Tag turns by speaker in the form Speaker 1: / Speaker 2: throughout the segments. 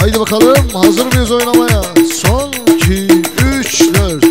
Speaker 1: Haydi bakalım, hazır mıyız oynamaya? Son 2, 3, 4.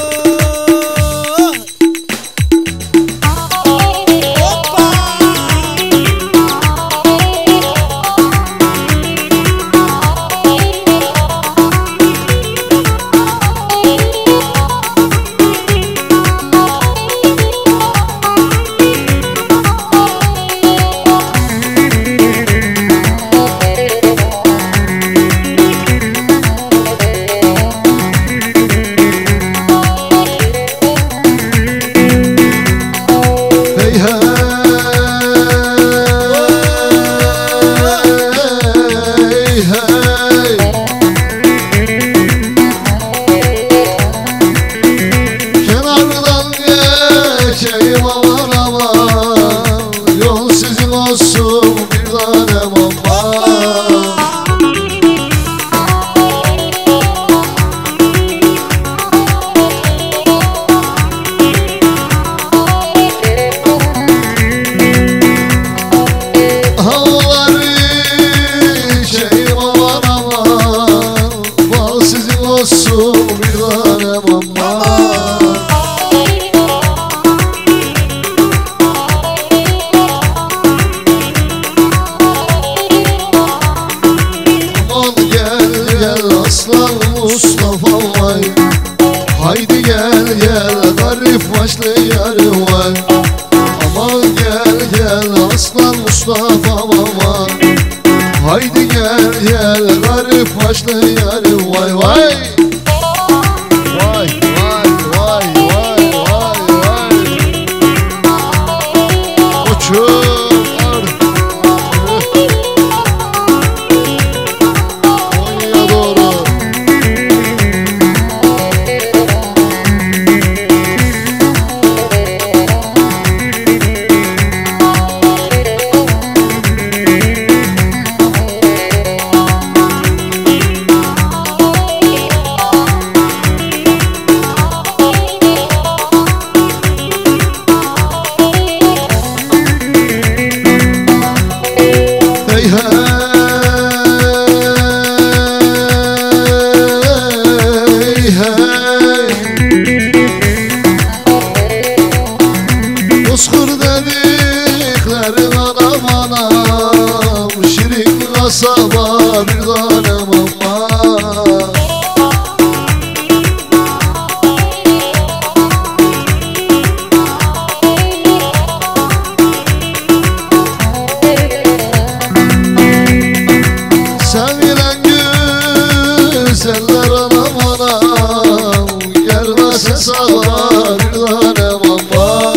Speaker 1: Mustafa vay, haydi gel gel garip başlı yarı vay. Aman gel gel aslan Mustafa vay, haydi gel gel garip başlı yarı vay vay. Vay vay vay vay vay vay. Uçur. Bozkır dedikleri anam anam, şirin kasaba bir tanem ama. Sevilen güzeller anam anam, gelmez hesaba bir tanem ama.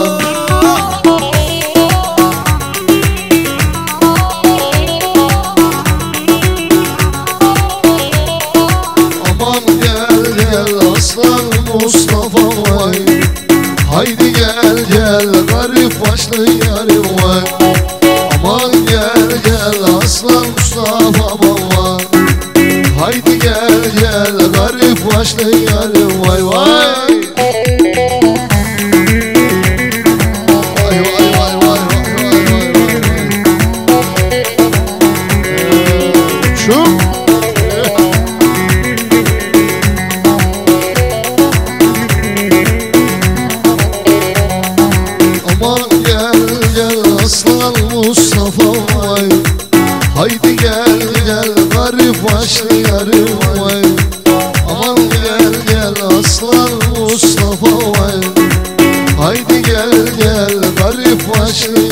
Speaker 1: Aslan Mustafa vay, haydi gel gel garip başlı yarı vay. Aman gel gel aslan Mustafa vay, haydi gel gel garip başlı yarı vay vay. Vay vay vay vay vay vay vay. Şu aslan Mustafa vay, haydi gel gel garip başlı yarı vay. Aman gel gel aslan Mustafa vay, haydi gel gel garip başlı